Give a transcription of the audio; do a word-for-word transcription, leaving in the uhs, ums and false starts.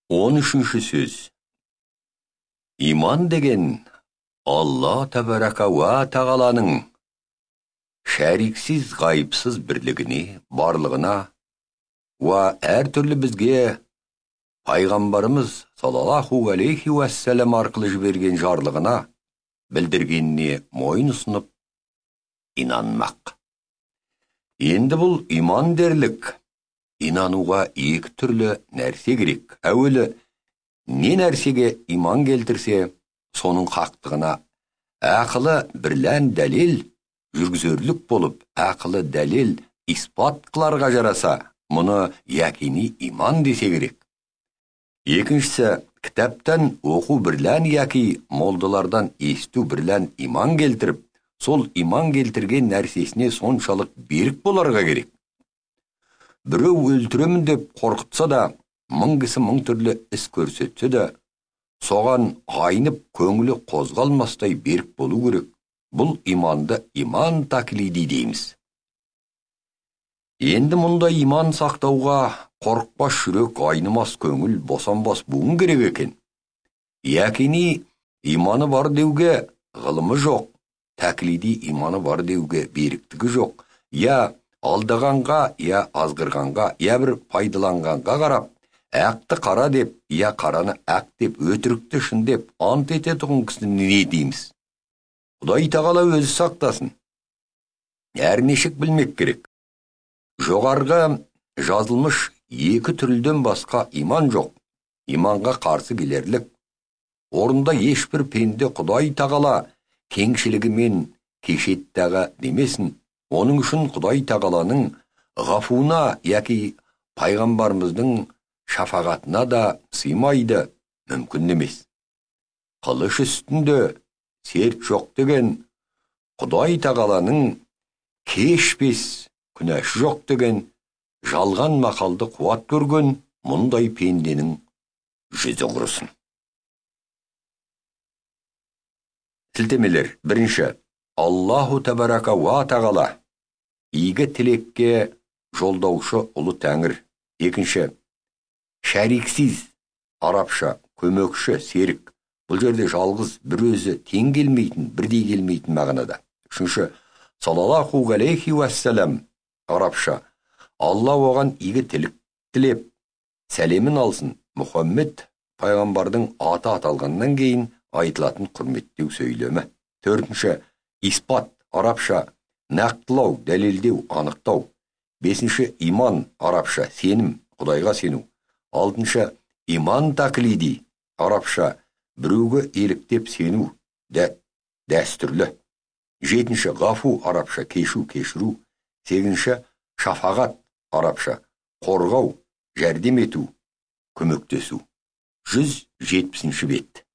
он үшінші сөз. Иман деген Алла тәбәрәка ва тағаланың шәриксіз ғайыпсыз бірлігіне, барлығына ва әртүрлі бізге пайғамбарымыз саллаллаху алейхи уассалам арқылы жіберген жарлығына білдіргеніне мойын ұсынып инанмақ. Енді бұл иман дерлік. Инануға екі түрлі нәрсе керек. Әуелі, не нәрсеге иман келтірсе, соның хақтығына ақылы бірлән дәлел жүргізерлік болып, ақылы дәлел испат қыларға жараса, мұны яқини иман десе керек. Екіншісі, кітаптан оқу бірлән яки молдалардан есту бірлән иман келтіріп, сол иман келтірген нәрсесіне соншалық берік боларға керек. Біреу өлтіремін деп қорқытса да, мың кісі мың түрлі іс көрсетсе де, соған айнып көңілі қозғалмастай берік болу керек. Бұл иманды иман таклиди дейміз. Енді мұнда иман сақтауға қорықпас жүрек, айнымас көңіл, босанбас буын керек екен. Яқини иманы бар деуге ғылымы жоқ, таклиди иманы бар деуге беріктігі жоқ. Я алдағанға, я азғырғанға, я бір пайдаланғанға қарап, әқті қара деп, я қараны әқ деп, өтірікті шын деп, ант ететұғын кісіні не дейміз? Құдай тағала өзі сақтасын. Әрнешік білмек керек. Жоғарғы жазылмыш екі түрілден басқа иман жоқ. Иманға қарсы келерлік. Орында ешбір пенде Құдай тағала кеңшілігімен кешеттіға демесін. Оның үшін Құдай тағаланың ғафуына яки пайғамбарымыздың шафағатына да сыймайды, мүмкін емес. Қылыш үстінде серт жоқ деген, Құдай тағаланың кешпес күнәші жоқ деген жалған мақалды қуат көрген мұндай пенденің жүзі құрысын. Сілтемелер. Бірінші, Аллаху тәбәрака ва тағала игі тілекке жолдаушы ұлы тәңір. Екінші, шәриксіз, арабша, көмекші, серік. Бұл жерде жалғыз бір өзі тең келмейтін, бірдей келмейтін мағынада. Үшінші, саллаллаху алейхи уассалам, арабша, Алла оған игі тілік тілеп, сәлемін алсын. Мұхаммед пайғамбардың аты аталғаннан кейін айтылатын құрметтеу сөйлемі. Төртінші, испат, арабша, нақтылау, дәлелдеу, анықтау. Бесінші, иман, арабша, сенім, Құдайға сену. Алтыншы, иман таклиди, арабша, біреуге еліктеп сену, дә, дәстүрлі. Жетінші, ғафу, арабша, кешу, кешіру. Сегінші, шафағат, арабша, қорғау, жәрдем ету, көмектесу. жүз жетпісінші бет.